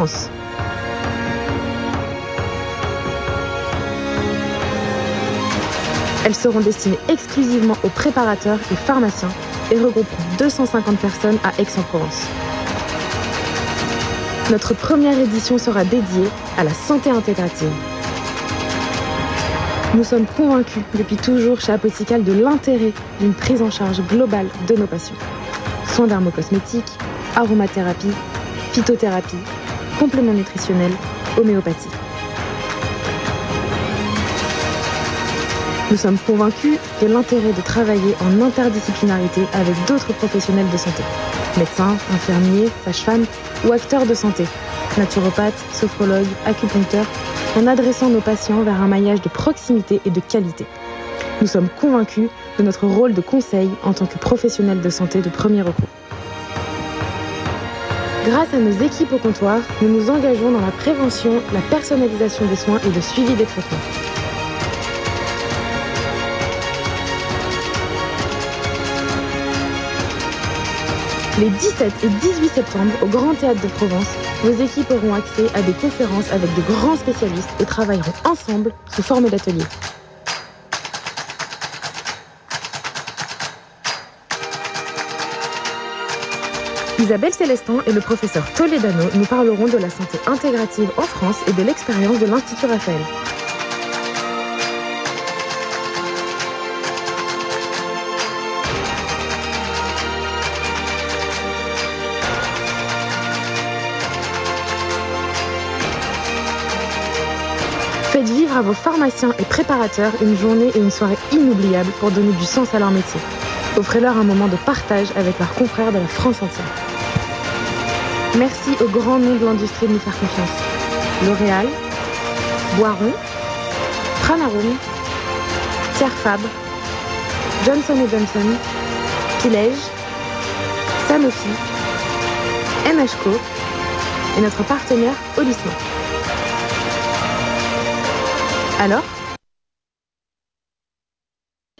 France. Elles seront destinées exclusivement aux préparateurs et pharmaciens et regrouperont 250 personnes à Aix-en-Provence. Notre première édition sera dédiée à la santé intégrative. Nous sommes convaincus depuis toujours chez Apotical de l'intérêt d'une prise en charge globale de nos patients. Soins dermocosmétiques, aromathérapie, phytothérapie, compléments nutritionnels, homéopathie. Nous sommes convaincus de l'intérêt de travailler en interdisciplinarité avec d'autres professionnels de santé. Médecins, infirmiers, sages-femmes ou acteurs de santé, naturopathes, sophrologues, acupuncteurs, en adressant nos patients vers un maillage de proximité et de qualité. Nous sommes convaincus de notre rôle de conseil en tant que professionnels de santé de premier recours. Grâce à nos équipes au comptoir, nous nous engageons dans la prévention, la personnalisation des soins et le suivi des traitements. Les 17 et 18 septembre, au Grand Théâtre de Provence, vos équipes auront accès à des conférences avec de grands spécialistes et travailleront ensemble sous forme d'ateliers. Isabelle Célestin et le professeur Toledano nous parleront de la santé intégrative en France et de l'expérience de l'Institut Raphaël. Faites vivre à vos pharmaciens et préparateurs une journée et une soirée inoubliables pour donner du sens à leur métier. Offrez-leur un moment de partage avec leurs confrères de la France entière. Merci aux grands noms de l'industrie de nous faire confiance. L'Oréal, Boiron, Pranarum, Pierre Fabre, Johnson & Johnson, Pilège, Sanofi, MHco et notre partenaire Olisma. Alors,